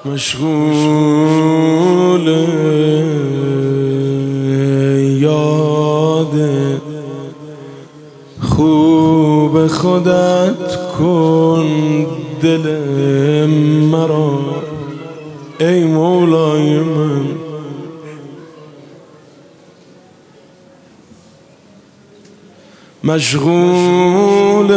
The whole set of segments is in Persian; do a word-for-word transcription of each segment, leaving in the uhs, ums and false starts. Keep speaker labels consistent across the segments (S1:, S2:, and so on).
S1: مشغول یاد خوب خودت کن دل مرا ای مولای من. مشغول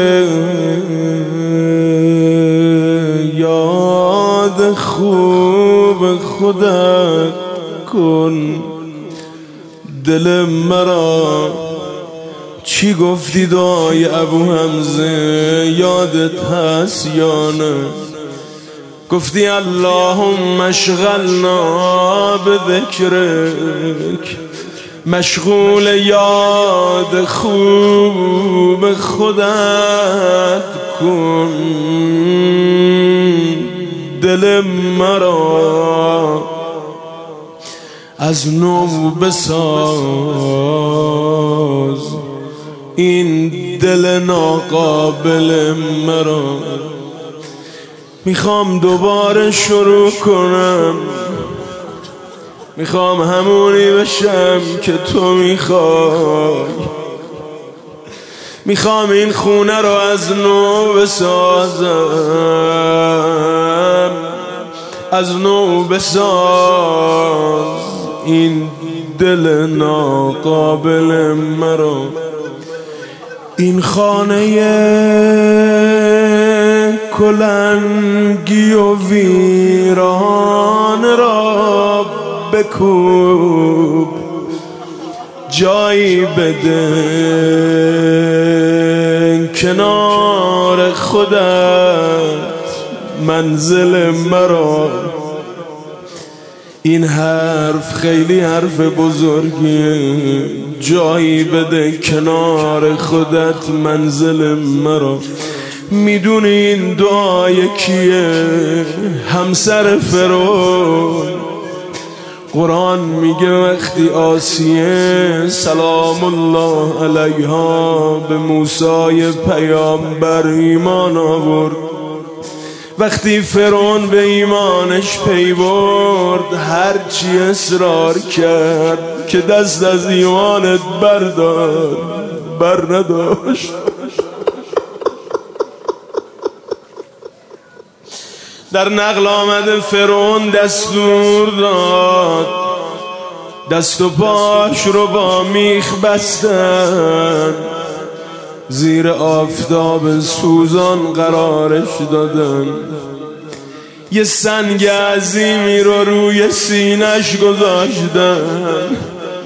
S1: یاد خوب خودت کن دل مرا. چی گفتی دعای ابو حمزه یادت هست یا نه؟ گفتی اللهم اشغلنا بذکرک، مشغول یاد خوب خودت کن دل مرا. از نو بساز این دل ناقابل مرا. میخوام دوباره شروع کنم، میخوام همونی بشم که تو میخوای. میخوام این خونه رو از نو بسازم، از نو بساز این دل ناقابل مرا. این خانه کلنگی و ویران را بکوب، جایی بده کنار خودت منزل مرا. این حرف خیلی حرف بزرگیه، جایی بده کنار خودت منزل مرا. میدونی این دعای کیه؟ همسر فرعون. قرآن میگه وقتی آسیه سلام الله علیها به موسی پیامبر ایمان آورد، وقتی فرعون به ایمانش پی برد، هرچی اصرار کرد که دست از ایمانت بردار بر نداشت. در نقل آمده فرعون دستور داد دست و پاش رو با میخ بستن، زیر آفتاب سوزان قرارش دادن، یه سنگ عظیمی رو روی سینش گذاشتن.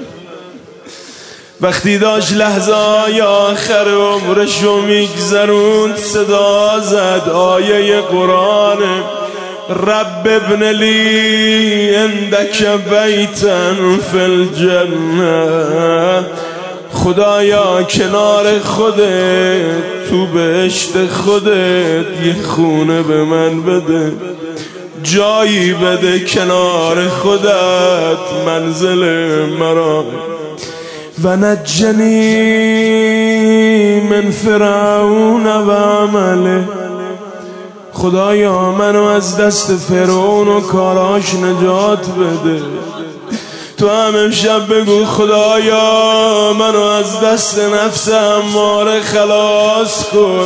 S1: وقتی داشت لحظه های آخر عمرشو میگذروند صدا زد آیه قرآن رب ابن لی عندک بیتا فی الجنه. خدایا کنار خودت تو بهشت خودت یه خونه به من بده، جایی بده کنار خودت منزل مرا. و نجنی من فرعون و عمله. خدایا منو از دست فرعون و کاراش نجات بده. تو هم امشب بگو خدایا منو از دست نفس اماره خلاص کن.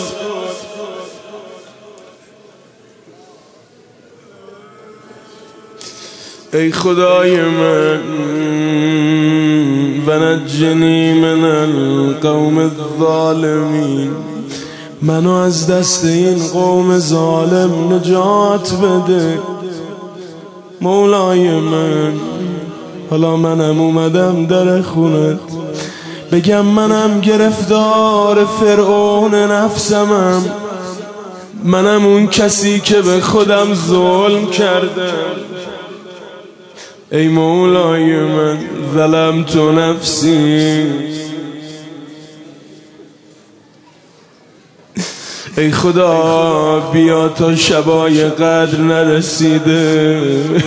S1: ای خدای من و نجنی من القوم الظالمین، منو از دست این قوم ظالم نجات بده. مولای من حالا منم اومدم در خونت بگم منم گرفتار فرعون نفسمم، منم اون کسی که به خودم ظلم کردم. ای مولای من ظلمت نفسی، ای خدا بیا تا شبای قدر نرسیده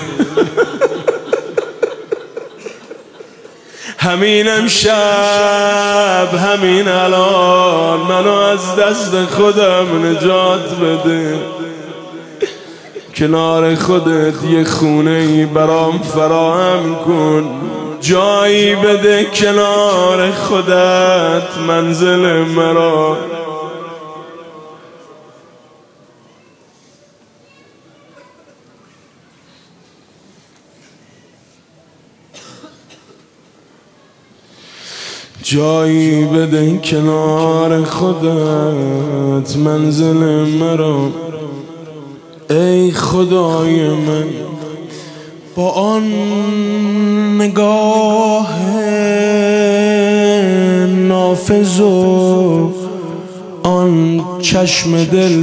S1: همین امشب همین الان منو از دست خودم نجات بده کنار خودت یه خونه برام فراهم کن، جایی بده کنار خودت منزل مرا. جایی بده کنار خودت منزل مرا. ای خدای من با آن نگاه نافذ و آن چشم دل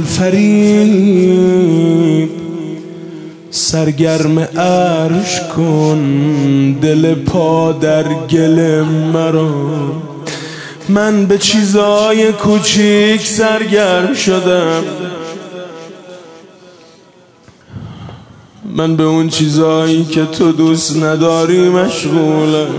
S1: فریب، سرگرم عرش کن دل پا در گل مرا. من به چیزای کوچیک سرگرم شدم، من به اون چیزایی که تو دوست نداری مشغولم.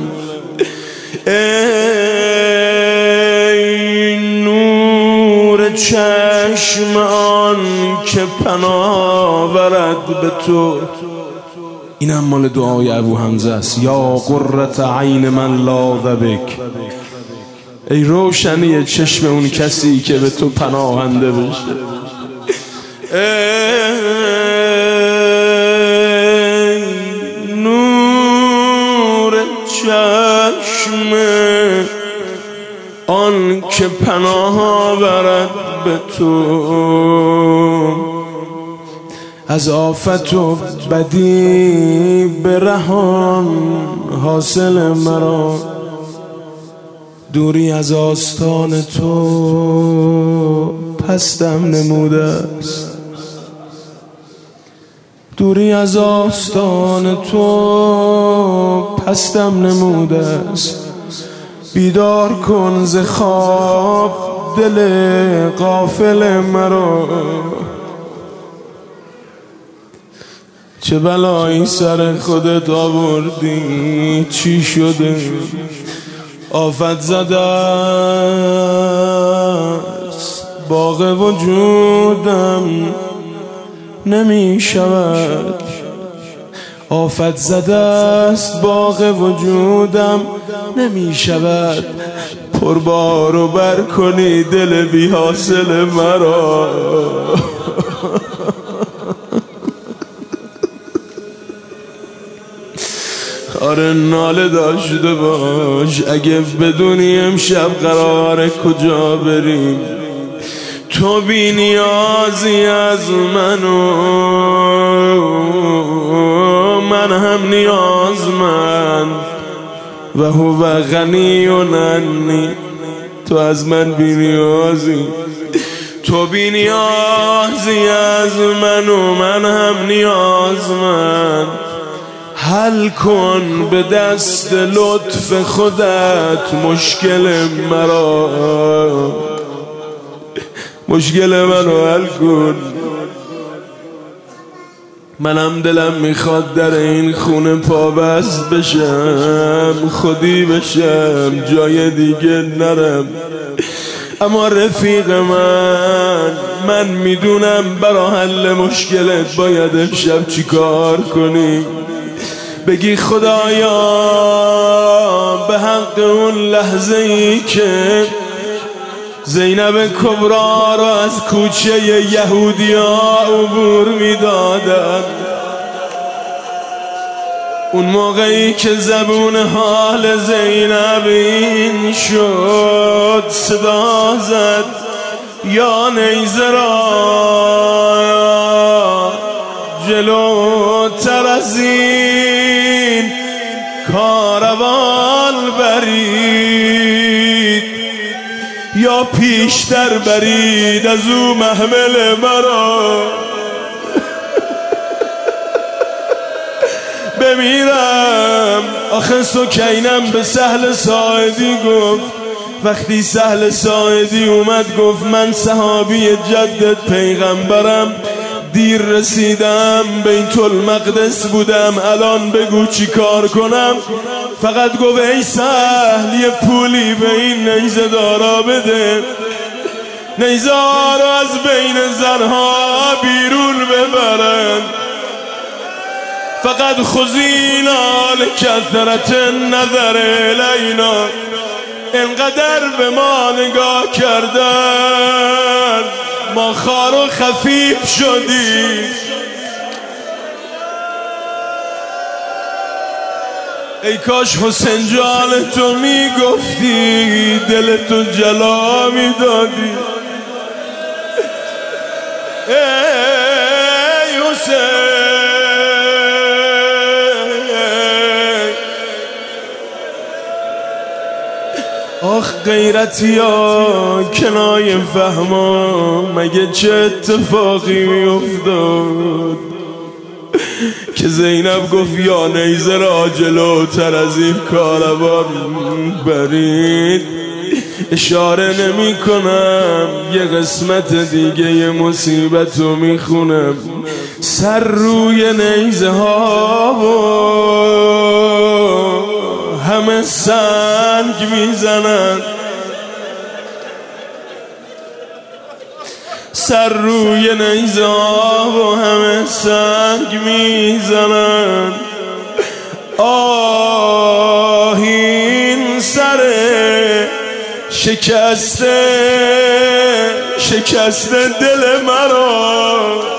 S1: ای نور چشم آن که پناه برد به تو. اینم مال دعای ابو حمزه است. یا قرة عین من لاذ بک، ای روشنی چشم اون کسی که به تو پناهنده بشه. ای نور چشم آن که پناه برد به تو، از آفت و بدی برهان حاصل مرا. دوری از آستان تو پستم نموده است، دوری از آستان تو پستم نموده است. بیدار کن ز خواب دل غافل مرا. چه بلایی سر خودت آوردی؟ چی شده؟ آفت زده است باغ وجودم نمی شود. آفت زده است باغ وجودم نمی شود. پربار و بر کنی دل بی حاصل مرا. آره ناله داشته باش اگه بدونی امشب قراره کجا بریم. تو بی نیازی از من و من هم نیازمند و هو غنی و عنی. تو از من بی نیازی، تو بی نیازی از من و من هم نیازمند. حل کن به دست لطف خودت مشکل مرا، مشکل منو حل کن. منم دلم میخواد در این خونه پابست بشم، خودی بشم، جای دیگه نرم. اما رفیق من، من میدونم برا حل مشکلت باید امشب چی کار کنی. بگی خدایا به حق اون لحظه ای که زینب کبرا را از کوچه یهودیا عبور میدادن، اون موقعی که زبون حال زینب این شد، صدا زد یا نیزه را جلوتر از این کاروان برید یا پیشتر برید از او محمل مرا. بمیرم. آخه سکینم به سهل ساعدی گفت، وقتی سهل ساعدی اومد گفت من صحابی جدت پیغمبرم، دیر رسیدم بیت المقدس بودم، الان بگو چی کار کنم. فقط گفت ای سهل یه پولی به این نیزه دارا بده، نیزه رو از بین زنها بیرون ببرن. فقط خزینا لکثرت النظر الینا، انقدر به ما نگاه کردن ما خار و خفیف شدیم. ای کاش حسین جان تو میگفتی، دل تو جلا میدادی. ای حسین، آخ غیرتی ها کنای فهما، مگه چه اتفاقی میافتاد که زینب گفت یا نیزه را جلوتر از این کاروان برید. اشاره نمی کنم، یه قسمت دیگه یه مصیبت رو میخونم. سر روی نیزه ها همه سنگ میزنن، سر روی نیزه ها همه سنگ میزنن. آه این سر شکسته شکسته دل مرا،